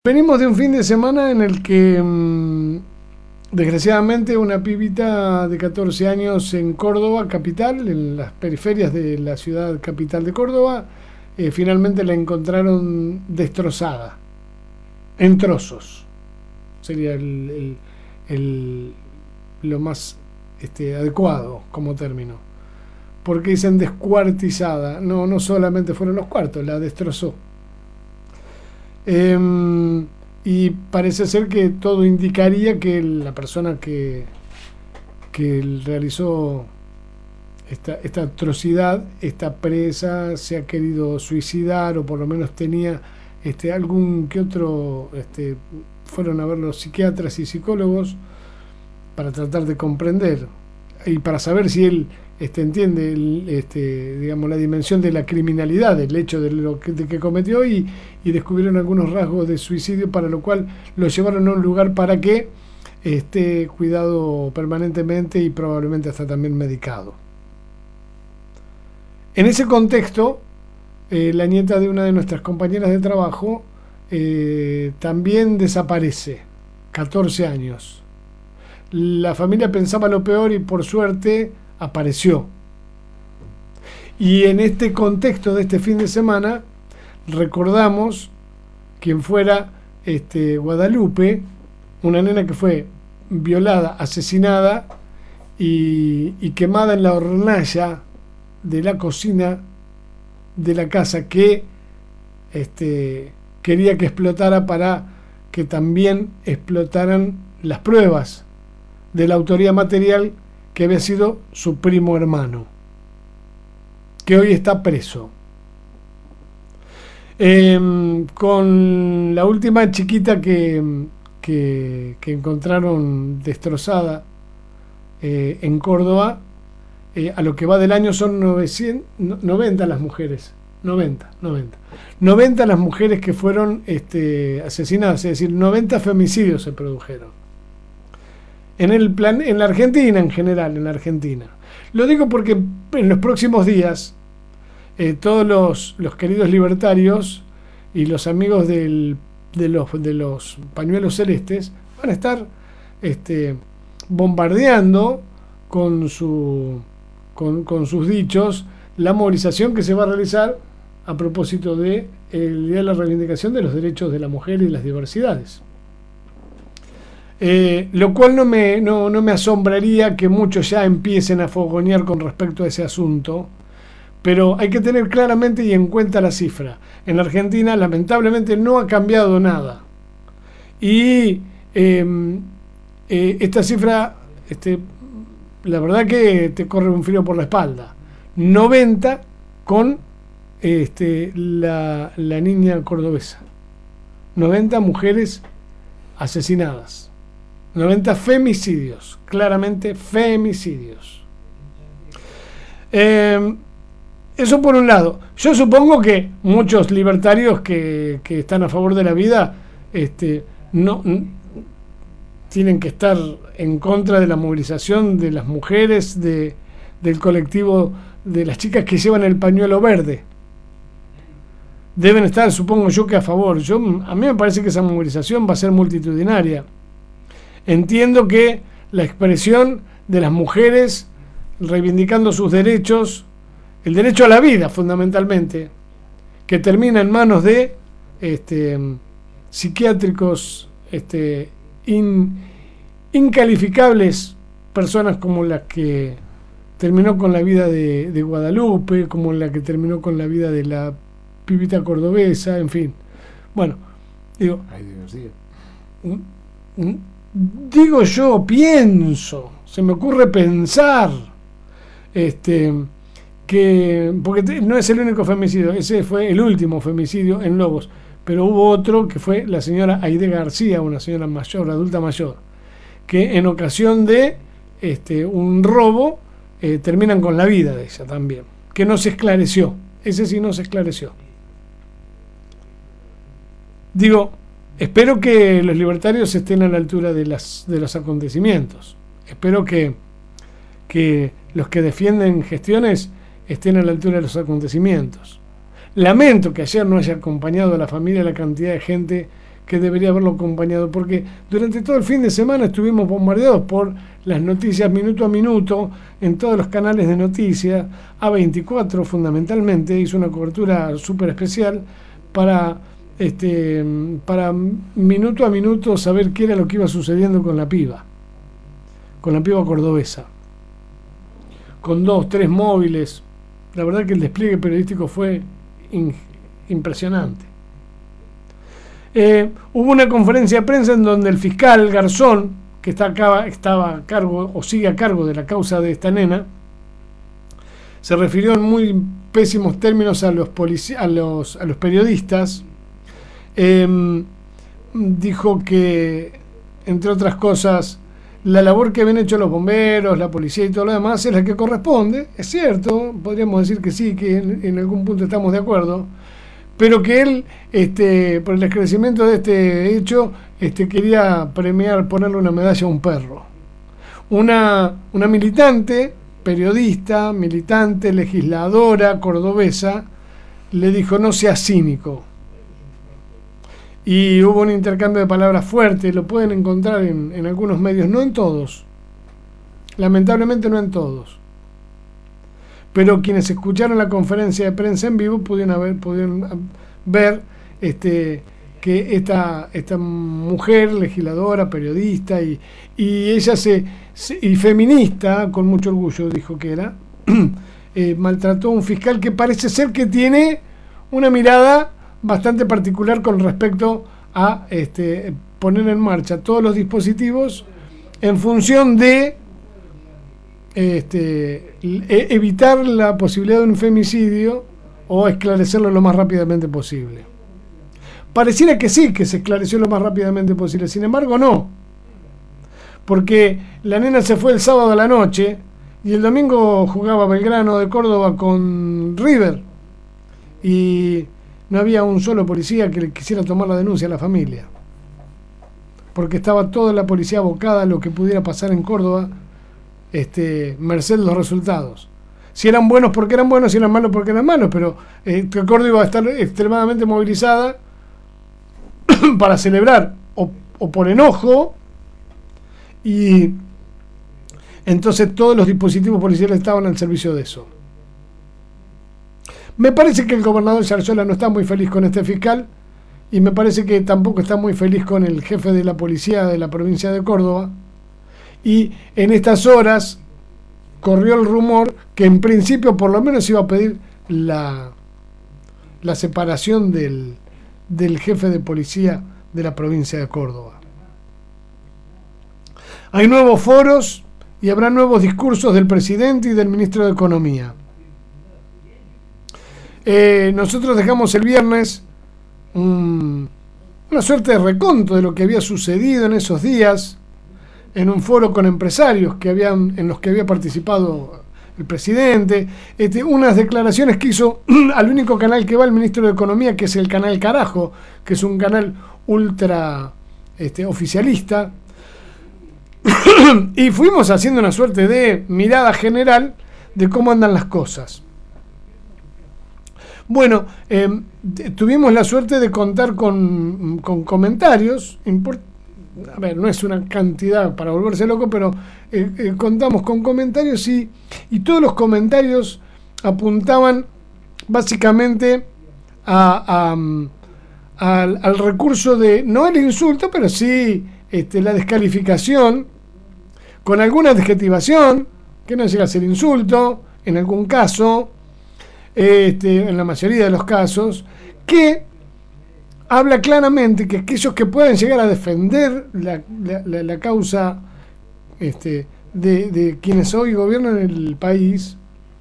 Venimos de un fin de semana en el que, desgraciadamente, una pibita de 14 años en Córdoba, capital, en las periferias de la ciudad capital de Córdoba, finalmente la encontraron destrozada, en trozos. Sería el- lo más adecuado como término. Porque dicen descuartizada. No, no solamente fueron los cuartos, la destrozó. Y parece ser que todo indicaría que la persona que realizó esta atrocidad está presa, se ha querido suicidar o por lo menos tenía algún que otro, fueron a ver los psiquiatras y psicólogos para tratar de comprender y para saber si él entiende digamos, la dimensión de la criminalidad, del hecho de que cometió y descubrieron algunos rasgos de suicidio, para lo cual lo llevaron a un lugar para que esté cuidado permanentemente y probablemente hasta también medicado. En ese contexto, la nieta de una de nuestras compañeras de trabajo también desaparece, 14 años. La familia pensaba lo peor y por suerte apareció. Y en este contexto de este fin de semana recordamos quien fuera Guadalupe, una nena que fue violada, asesinada y quemada en la hornalla de la cocina de la casa que quería que explotara para que también explotaran las pruebas de la autoría material que había sido su primo hermano, que hoy está preso. Con la última chiquita que encontraron destrozada en Córdoba, a lo que va del año son 90 las mujeres, 90 las mujeres que fueron asesinadas, es decir, 90 femicidios se produjeron. En la Argentina en general, en la Argentina. Lo digo porque en los próximos días todos los queridos libertarios y los amigos de los pañuelos celestes van a estar bombardeando con sus dichos la movilización que se va a realizar a propósito del Día de la Reivindicación de los Derechos de la Mujer y las Diversidades. Lo cual no me asombraría que muchos ya empiecen a fogonear con respecto a ese asunto, pero hay que tener claramente y en cuenta la cifra. En la Argentina lamentablemente no ha cambiado nada y esta cifra, la verdad que te corre un frío por la espalda. 90 con la niña cordobesa, 90 mujeres asesinadas, 90 femicidios, claramente femicidios. Eso por un lado. Yo supongo que muchos libertarios que están a favor de la vida no tienen que estar en contra de la movilización de las mujeres, del colectivo de las chicas que llevan el pañuelo verde. Deben estar, supongo yo, que a favor. A mí me parece que esa movilización va a ser multitudinaria. Entiendo que la expresión de las mujeres reivindicando sus derechos, el derecho a la vida fundamentalmente, que termina en manos de psiquiátricos incalificables, personas como la que terminó con la vida de Guadalupe, como la que terminó con la vida de la pibita cordobesa, en fin. Bueno, digo, pienso, se me ocurre pensar que, porque no es el único femicidio, ese fue el último femicidio en Lobos, pero hubo otro que fue la señora Aide García, una señora mayor, adulta mayor, que en ocasión de un robo terminan con la vida de ella también, que no se esclareció. Ese sí no se esclareció. Digo, espero que los libertarios estén a la altura de los acontecimientos. Espero que los que defienden gestiones estén a la altura de los acontecimientos. Lamento que ayer no haya acompañado a la familia la cantidad de gente que debería haberlo acompañado, porque durante todo el fin de semana estuvimos bombardeados por las noticias minuto a minuto en todos los canales de noticias. A24 fundamentalmente hizo una cobertura súper especial para minuto a minuto saber qué era lo que iba sucediendo con la piba cordobesa, con 2, 3 móviles. La verdad que el despliegue periodístico fue impresionante. Hubo una conferencia de prensa en donde el fiscal Garzón, que estaba a cargo o sigue a cargo de la causa de esta nena, se refirió en muy pésimos términos a los periodistas. Dijo que, entre otras cosas, la labor que habían hecho los bomberos, la policía y todo lo demás es la que corresponde. Es cierto, podríamos decir que sí, que en algún punto estamos de acuerdo, pero que él, por el esclarecimiento de este hecho, quería premiar, ponerle una medalla a un perro. Una militante, periodista, militante, legisladora cordobesa, le dijo: no seas cínico. Y hubo un intercambio de palabras fuerte, lo pueden encontrar en algunos medios, no en todos, lamentablemente no en todos, pero quienes escucharon la conferencia de prensa en vivo pudieron ver que esta mujer legisladora, periodista y ella y feminista, con mucho orgullo dijo que era, maltrató a un fiscal que parece ser que tiene una mirada bastante particular con respecto a poner en marcha todos los dispositivos en función de evitar la posibilidad de un femicidio o esclarecerlo lo más rápidamente posible. Pareciera que sí, que se esclareció lo más rápidamente posible, sin embargo no, porque la nena se fue el sábado a la noche y el domingo jugaba Belgrano de Córdoba con River y no había un solo policía que le quisiera tomar la denuncia a la familia, porque estaba toda la policía abocada a lo que pudiera pasar en Córdoba, merced los resultados. Si eran buenos porque eran buenos, si eran malos porque eran malos, pero Córdoba iba a estar extremadamente movilizada para celebrar o por enojo, y entonces todos los dispositivos policiales estaban al servicio de eso. Me parece que el gobernador Zarzuela no está muy feliz con este fiscal, y me parece que tampoco está muy feliz con el jefe de la policía de la provincia de Córdoba, y en estas horas corrió el rumor que en principio por lo menos iba a pedir la separación del jefe de policía de la provincia de Córdoba. Hay nuevos foros y habrá nuevos discursos del presidente y del ministro de Economía. Nosotros dejamos el viernes una suerte de reconto de lo que había sucedido en esos días en un foro con empresarios en los que había participado el presidente, unas declaraciones que hizo al único canal que va el ministro de Economía, que es el canal Carajo, que es un canal ultra oficialista, y fuimos haciendo una suerte de mirada general de cómo andan las cosas. Bueno, tuvimos la suerte de contar con comentarios a ver, no es una cantidad para volverse loco, pero contamos con comentarios y todos los comentarios apuntaban básicamente al recurso de, no el insulto, pero sí la descalificación, con alguna adjetivación, que no llega a ser insulto, en algún caso, en la mayoría de los casos, que habla claramente que aquellos que pueden llegar a defender la causa de quienes hoy gobiernan el país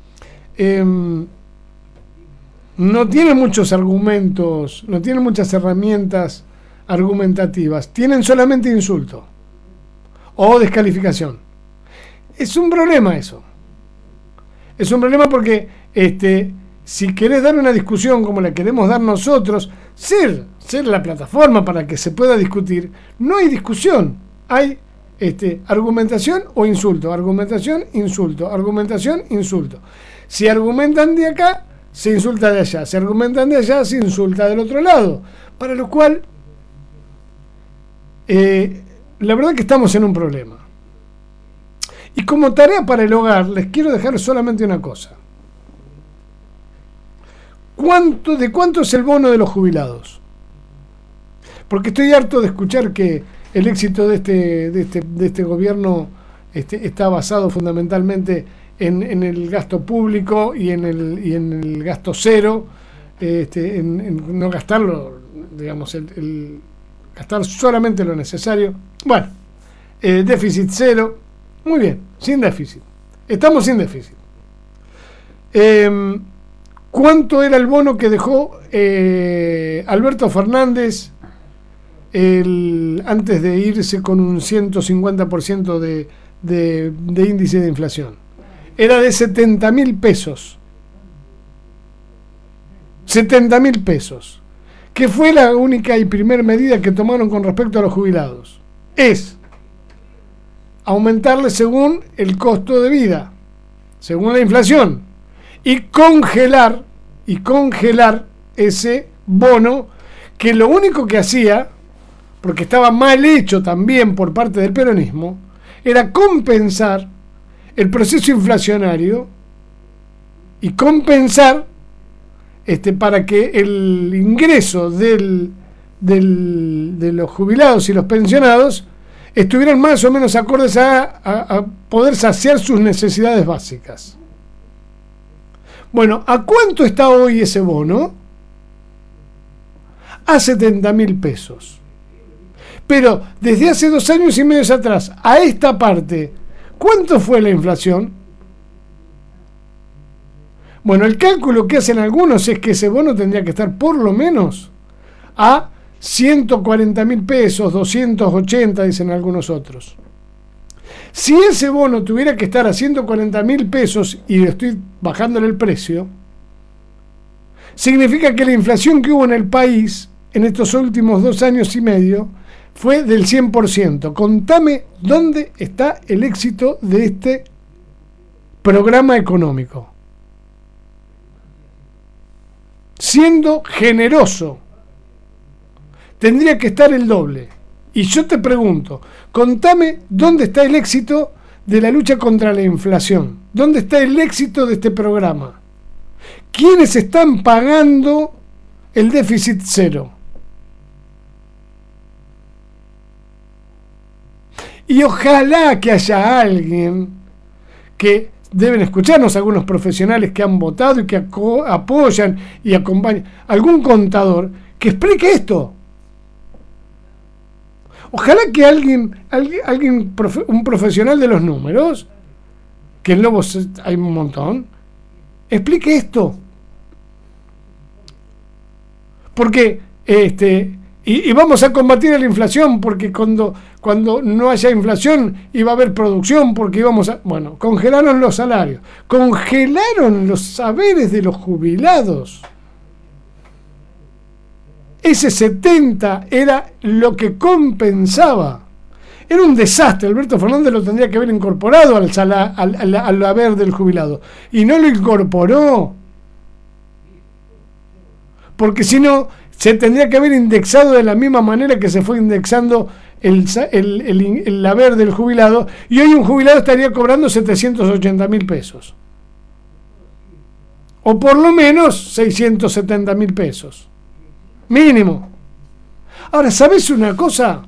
no tienen muchos argumentos, no tienen muchas herramientas argumentativas, tienen solamente insulto o descalificación. Es un problema eso. Es un problema porque si querés dar una discusión como la queremos dar nosotros, ser la plataforma para que se pueda discutir, no hay discusión, hay argumentación o insulto, argumentación, insulto, argumentación, insulto. Si argumentan de acá, se insulta de allá, si argumentan de allá, se insulta del otro lado, para lo cual La verdad que estamos en un problema. Y como tarea para el hogar, les quiero dejar solamente una cosa. ¿De cuánto es el bono de los jubilados? Porque estoy harto de escuchar que el éxito de este gobierno está basado fundamentalmente en el gasto público y en el gasto cero, en no gastarlo, digamos, el gastar solamente lo necesario. Bueno, déficit cero, muy bien, sin déficit. Estamos sin déficit. ¿Cuánto era el bono que dejó Alberto Fernández antes de irse con un 150% de índice de inflación? Era de 70.000 pesos. 70.000 pesos. Que fue la única y primer medida que tomaron con respecto a los jubilados. Es aumentarle según el costo de vida, según la inflación, y congelar ese bono, que lo único que hacía, porque estaba mal hecho también por parte del peronismo, era compensar el proceso inflacionario y compensar para que el ingreso de los jubilados y los pensionados estuvieran más o menos acordes a poder saciar sus necesidades básicas. Bueno, ¿a cuánto está hoy ese bono? A 70.000 pesos. Pero desde hace 2 años y medio atrás, a esta parte, ¿cuánto fue la inflación? Bueno, el cálculo que hacen algunos es que ese bono tendría que estar por lo menos a 140.000 pesos, 280, dicen algunos otros. Si ese bono tuviera que estar a 140.000 pesos y le estoy bajándole el precio, significa que la inflación que hubo en el país en estos últimos 2 años y medio fue del 100%. Contame dónde está el éxito de este programa económico. Siendo generoso, tendría que estar el doble. Y yo te pregunto, contame dónde está el éxito de la lucha contra la inflación. ¿Dónde está el éxito de este programa? ¿Quiénes están pagando el déficit cero? Y ojalá que haya alguien, que deben escucharnos algunos profesionales que han votado y que apoyan y acompañan, algún contador que explique esto. Ojalá que alguien, un profesional de los números, que en Lobos hay un montón, explique esto. Porque y vamos a combatir la inflación, porque cuando no haya inflación iba a haber producción, porque congelaron los salarios, congelaron los saberes de los jubilados. Ese 70 era lo que compensaba. Era un desastre. Alberto Fernández lo tendría que haber incorporado al haber del jubilado. Y no lo incorporó. Porque si no, se tendría que haber indexado de la misma manera que se fue indexando el haber del jubilado. Y hoy un jubilado estaría cobrando 780.000 pesos. O por lo menos 670.000 pesos. Mínimo. Ahora, ¿sabes una cosa?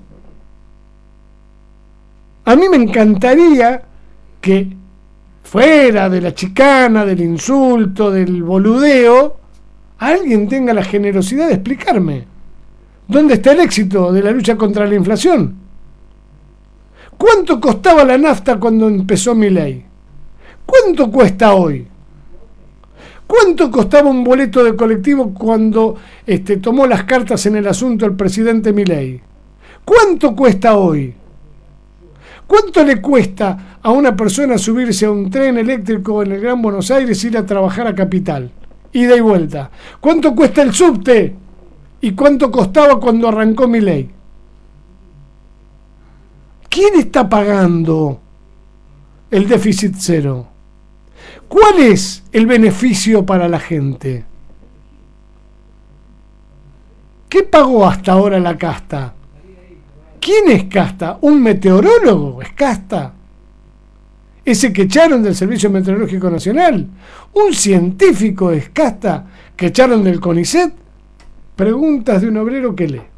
A mí me encantaría que fuera de la chicana, del insulto, del boludeo, alguien tenga la generosidad de explicarme dónde está el éxito de la lucha contra la inflación. ¿Cuánto costaba la nafta cuando empezó Milei? ¿Cuánto cuesta hoy? ¿Cuánto costaba un boleto de colectivo cuando tomó las cartas en el asunto el presidente Milei? ¿Cuánto cuesta hoy? ¿Cuánto le cuesta a una persona subirse a un tren eléctrico en el Gran Buenos Aires y ir a trabajar a Capital? Ida y vuelta. ¿Cuánto cuesta el subte? ¿Y cuánto costaba cuando arrancó Milei? ¿Quién está pagando el déficit cero? ¿Cuál es el beneficio para la gente? ¿Qué pagó hasta ahora la casta? ¿Quién es Casta? ¿Un meteorólogo es Casta? Ese que echaron del Servicio Meteorológico Nacional. ¿Un científico es Casta que echaron del CONICET? Preguntas de un obrero que lee.